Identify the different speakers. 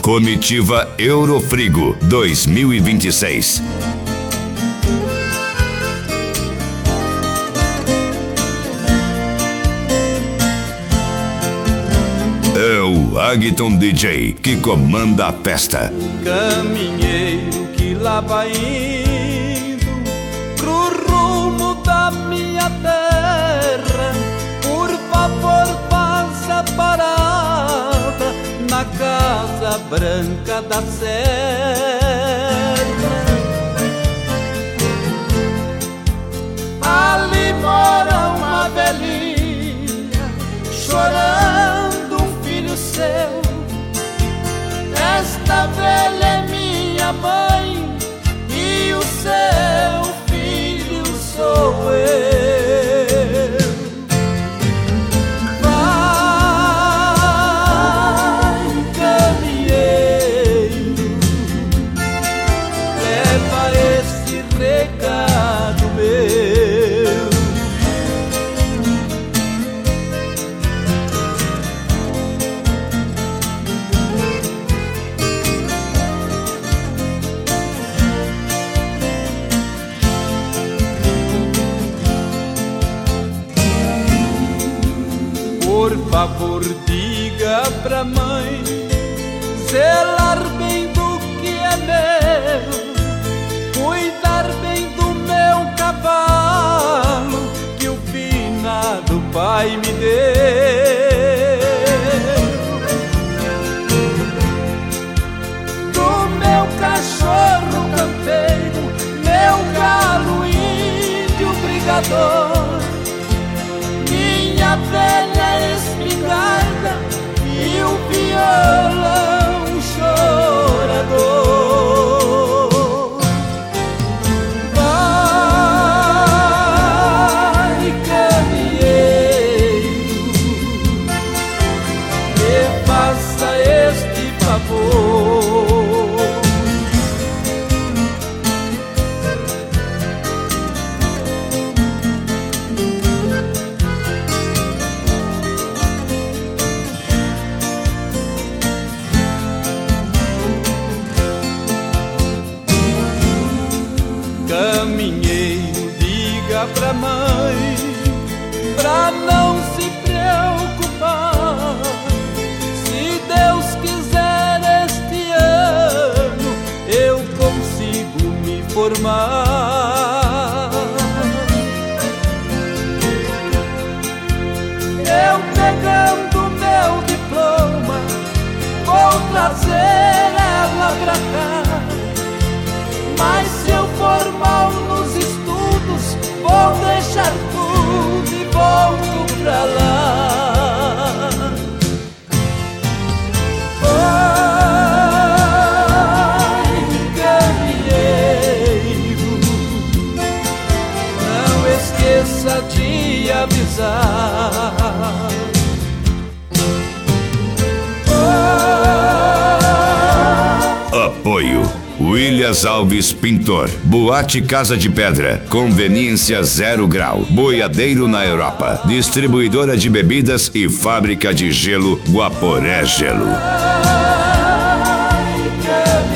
Speaker 1: Comitiva Eurofrigo 2026. É o Agton DJ que comanda a festa.
Speaker 2: Caminheiro que lá vai indo pro rumo da minha terra, por favor faça parada na Casa Branca da Serra. Ali mora uma velhinha chorando um filho seu. Esta velha é minha mãe e o seu filho sou eu. Vai, caminheiro, leva esse recado meu. Por favor, diga pra mãe zelar bem do que é meu, cuidar bem do meu cavalo que o finado pai me deu, do meu cachorro campeiro, meu galo índio brigador, minha velha espingarda e o violão chorador. Vai, caminheiro, me faça este favor. Caminheiro, diga pra mãe pra não se preocupar. Se Deus quiser este ano eu consigo me formar. Eu pegando meu diploma vou trazer ela pra cá. Mas se eu for mal nos estudos, vou deixar tudo e volto pra lá. Vai, caminheiro, não esqueça de avisar.
Speaker 1: Apoio Willias Alves Pintor, Boate Casa de Pedra, Conveniência 0 Grau, Boiadeiro na Europa, Distribuidora de Bebidas e Fábrica de Gelo Guaporé Gelo.
Speaker 2: Ai,